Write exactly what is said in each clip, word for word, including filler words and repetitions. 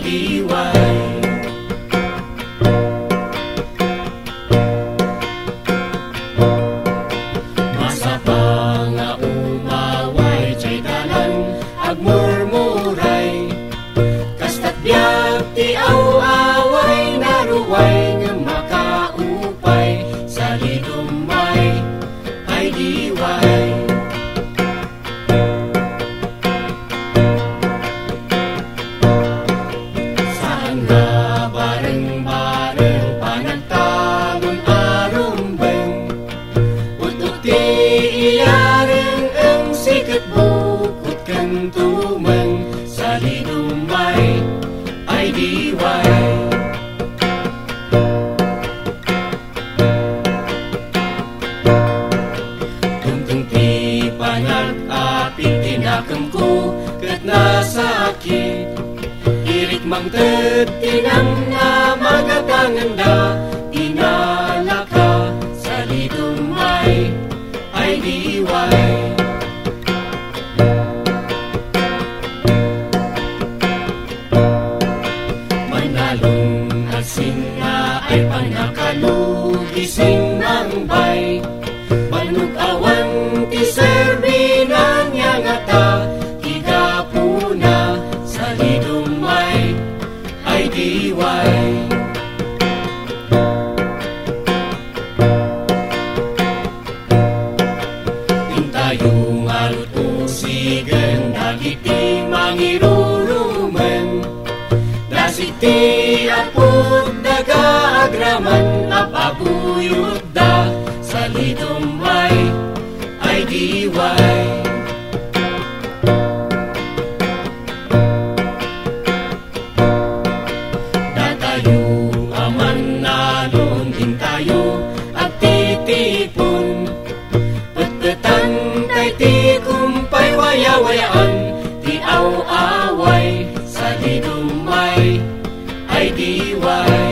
diway. Masapa nga umaway, chay dalan agmurmuray, kasta't biag ti aw-away, naruway nga makaupay, sa lidumay ay diway. Saan nga bareng-bareng panagtalon arumbeng, utot ti iyareng ang sikat bukod kang tumeng, sa lidumay ay diway. Tungtong ti panag-apit tinakam ko kat nasakit, irik mangtet tinam na magatangan da, inalaka sa lidumay ay diway. Manalong asin na ay panakalugising mangbay, banug awan ti serbinan yang ata, igapuna sa lidumay ay diway. Intayong alut usigen dagiti mangirurumen, dasiti apod daga agraman, apabuyod da sa lidumay ay diway. Datayo aman nalon din tayo at titipon, petpetan tay ti kumpay waya-wayaan, ti aw-away sa lidumay ay diway.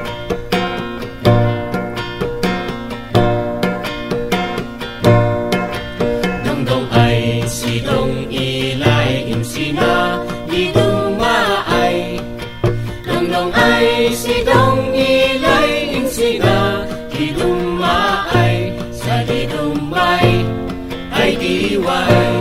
Dongdong ay sidong ilay imsina lidumaay, dongdong ay sidong ilay imsina lidumaay, sa lidumay ay diway.